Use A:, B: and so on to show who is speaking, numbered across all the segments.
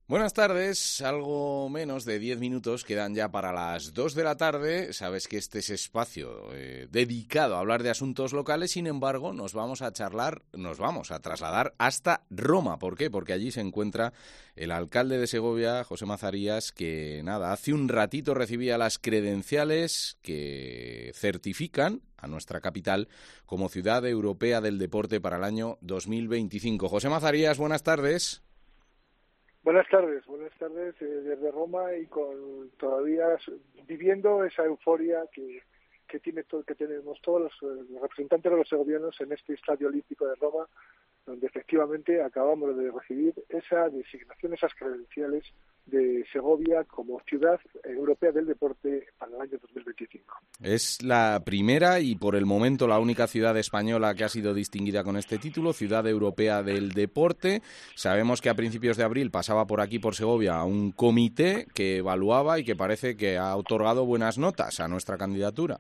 A: Buenas tardes, algo menos de 10 minutos quedan ya para las 2 de la tarde. Sabes que este es espacio dedicado a hablar de asuntos locales, sin embargo, nos vamos a trasladar hasta Roma. ¿Por qué? Porque allí se encuentra el alcalde de Segovia, José Mazarías, que hace un ratito recibía las credenciales que certifican a nuestra capital como Ciudad Europea del Deporte para el año 2025. José Mazarías, buenas tardes.
B: Buenas tardes desde Roma y todavía viviendo esa euforia que tenemos todos los representantes de los segovianos en este Estadio Olímpico de Roma, donde efectivamente acabamos de recibir esa designación, esas credenciales de Segovia como Ciudad Europea del Deporte para el año 2025.
A: Es la primera y por el momento la única ciudad española que ha sido distinguida con este título, Ciudad Europea del Deporte. Sabemos que a principios de abril pasaba por aquí, por Segovia, un comité que evaluaba y que parece que ha otorgado buenas notas a nuestra candidatura.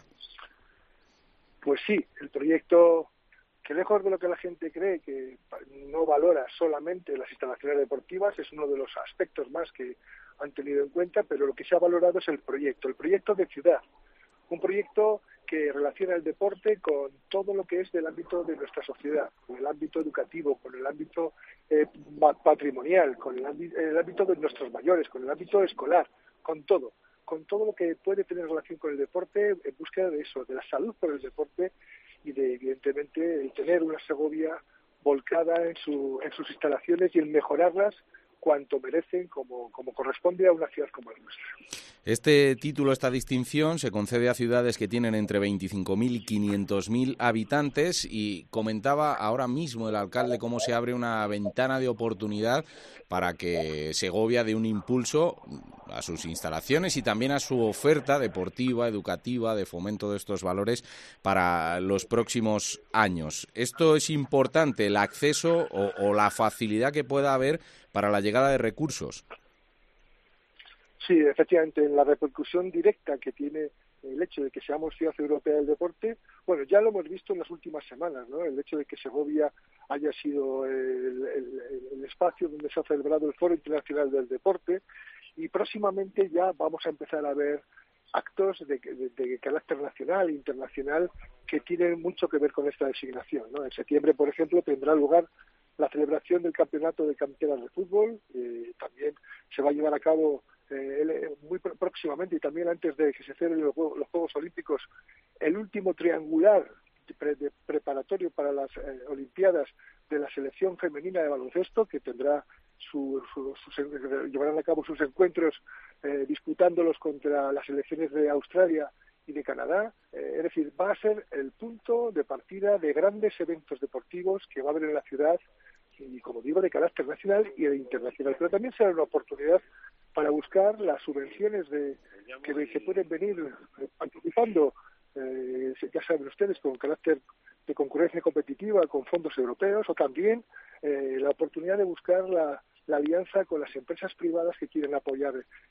B: Pues sí, el proyecto, que lejos de lo que la gente cree, que no valora solamente las instalaciones deportivas, es uno de los aspectos más que han tenido en cuenta, pero lo que se ha valorado es el proyecto de ciudad. Un proyecto que relaciona el deporte con todo lo que es del ámbito de nuestra sociedad, con el ámbito educativo, con el ámbito patrimonial, con el ámbito de nuestros mayores, con el ámbito escolar, con todo lo que puede tener relación con el deporte, en búsqueda de eso, de la salud por el deporte y de, evidentemente, el tener una Segovia volcada en sus instalaciones y en mejorarlas cuanto merecen, como corresponde a una ciudad como la nuestra.
A: Este título, esta distinción, se concede a ciudades que tienen entre 25.000 y 500.000 habitantes y comentaba ahora mismo el alcalde cómo se abre una ventana de oportunidad para que Segovia dé un impulso a sus instalaciones y también a su oferta deportiva, educativa, de fomento de estos valores para los próximos años. Esto es importante, el acceso o la facilidad que pueda haber para la llegada de recursos.
B: Sí, efectivamente, en la repercusión directa que tiene el hecho de que seamos Ciudad Europea del Deporte, bueno, ya lo hemos visto en las últimas semanas, ¿no? El hecho de que Segovia haya sido el espacio donde se ha celebrado el Foro Internacional del Deporte, y próximamente ya vamos a empezar a ver actos de carácter nacional e internacional que tienen mucho que ver con esta designación, ¿no? En septiembre, por ejemplo, tendrá lugar la celebración del campeonato de canteras de fútbol. También se va a llevar a cabo muy próximamente y también antes de que se celebren los Juegos Olímpicos, el último triangular preparatorio para las Olimpiadas de la selección femenina de baloncesto, que tendrá llevarán a cabo sus encuentros disputándolos contra las selecciones de Australia y de Canadá. Es decir, va a ser el punto de partida de grandes eventos deportivos que va a haber en la ciudad, y como digo, de carácter nacional y de internacional, pero también será una oportunidad para buscar las subvenciones que pueden venir participando, ya saben ustedes, con carácter de concurrencia competitiva con fondos europeos, o también la oportunidad de buscar la alianza con las empresas privadas que quieren apoyar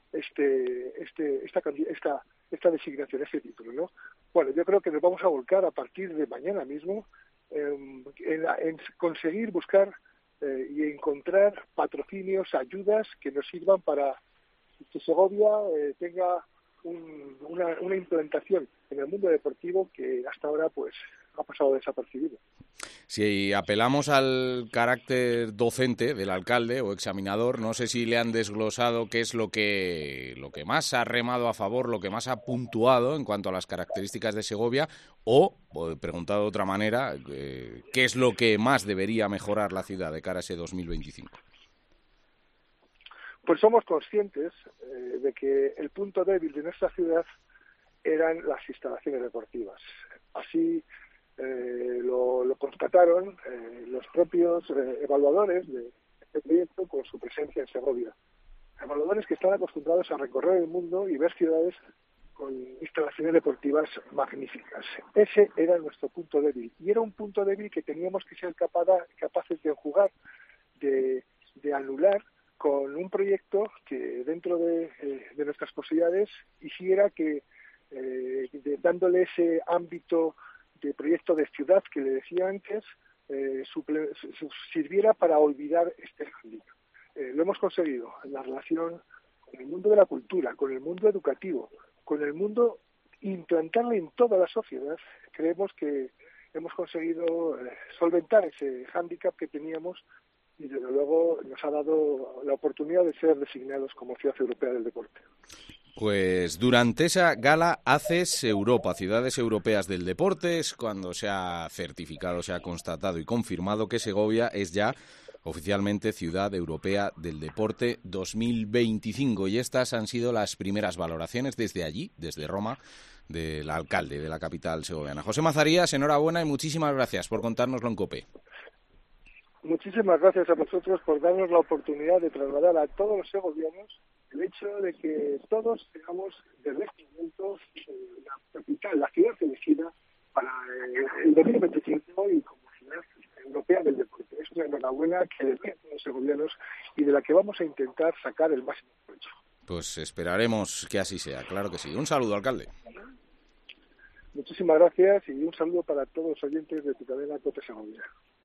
B: esta designación, este título, ¿no? Bueno, yo creo que nos vamos a volcar a partir de mañana mismo en conseguir buscar y encontrar patrocinios, ayudas que nos sirvan para que Segovia tenga una implantación en el mundo deportivo que hasta ahora pues ha pasado desapercibido.
A: Si apelamos al carácter docente del alcalde o examinador, no sé si le han desglosado qué es lo que más ha remado a favor, lo que más ha puntuado en cuanto a las características de Segovia, o preguntado de otra manera, qué es lo que más debería mejorar la ciudad de cara a ese 2025.
B: Pues somos conscientes de que el punto débil de nuestra ciudad eran las instalaciones deportivas. Así lo constataron los propios evaluadores de este proyecto con su presencia en Segovia. Evaluadores que están acostumbrados a recorrer el mundo y ver ciudades con instalaciones deportivas magníficas. Ese era nuestro punto débil. Y era un punto débil que teníamos que ser capaces de enjugar, de anular, con un proyecto que dentro de nuestras posibilidades hiciera que, dándole ese ámbito de proyecto de ciudad que le decía antes, sirviera para olvidar este ámbito. lo hemos conseguido en la relación con el mundo de la cultura, con el mundo educativo, con el mundo implantarla en toda la sociedad. Creemos que hemos conseguido solventar ese hándicap que teníamos y desde luego nos ha dado la oportunidad de ser designados como Ciudad Europea del Deporte.
A: Pues durante esa gala ACES Europa, Ciudades Europeas del Deporte, es cuando se ha certificado, se ha constatado y confirmado que Segovia es ya oficialmente Ciudad Europea del Deporte 2025. Y estas han sido las primeras valoraciones desde allí, desde Roma, del alcalde de la capital segoviana. José Mazarías, enhorabuena y muchísimas gracias por contárnoslo en COPE.
B: Muchísimas gracias a vosotros por darnos la oportunidad de trasladar a todos los segovianos el hecho de que todos tengamos desde este momento la capital, la ciudad elegida para el 2025 y como Ciudad Europea del Deporte. Es una enhorabuena que deben los segovianos y de la que vamos a intentar sacar el máximo provecho.
A: Pues esperaremos que así sea, claro que sí. Un saludo, alcalde.
B: Muchísimas gracias y un saludo para todos los oyentes de tu cadena COPE Segovia.